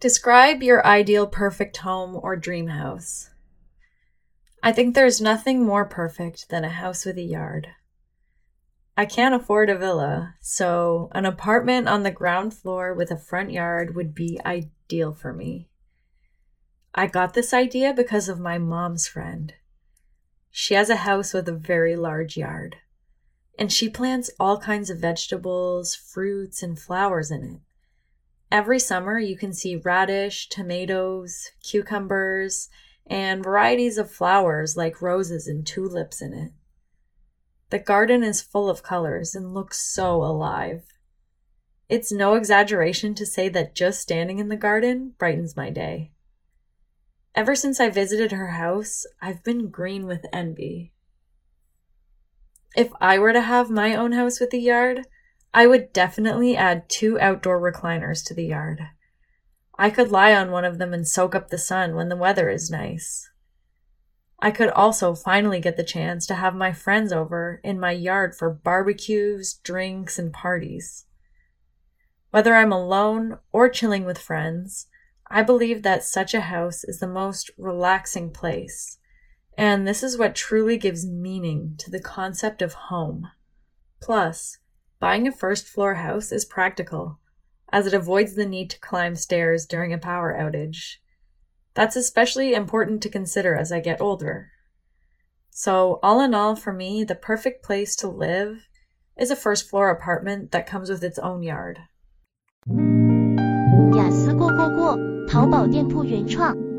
Describe your ideal perfect home or dream house. I think there's nothing more perfect than a house with a yard. I can't afford a villa, so an apartment on the ground floor with a front yard would be ideal for me. I got this idea because of my mom's friend. She has a house with a very large yard, and she plants all kinds of vegetables, fruits, and flowers in it. Every summer, you can see radish, tomatoes, cucumbers, and varieties of flowers like roses and tulips in it. The garden is full of colors and looks so alive. It's no exaggeration to say that just standing in the garden brightens my day. Ever since I visited her house, I've been green with envy. If I were to have my own house with a yard, I would definitely add 2 outdoor recliners to the yard. I could lie on one of them and soak up the sun when the weather is nice. I could also finally get the chance to have my friends over in my yard for barbecues, drinks, and parties. Whether I'm alone or chilling with friends, I believe that such a house is the most relaxing place, and this is what truly gives meaning to the concept of home. Plus, buying a first-floor house is practical, as it avoids the need to climb stairs during a power outage. That's especially important to consider as I get older. So, all in all, for me, the perfect place to live is a first-floor apartment that comes with its own yard. 雅思过，淘宝店铺原创。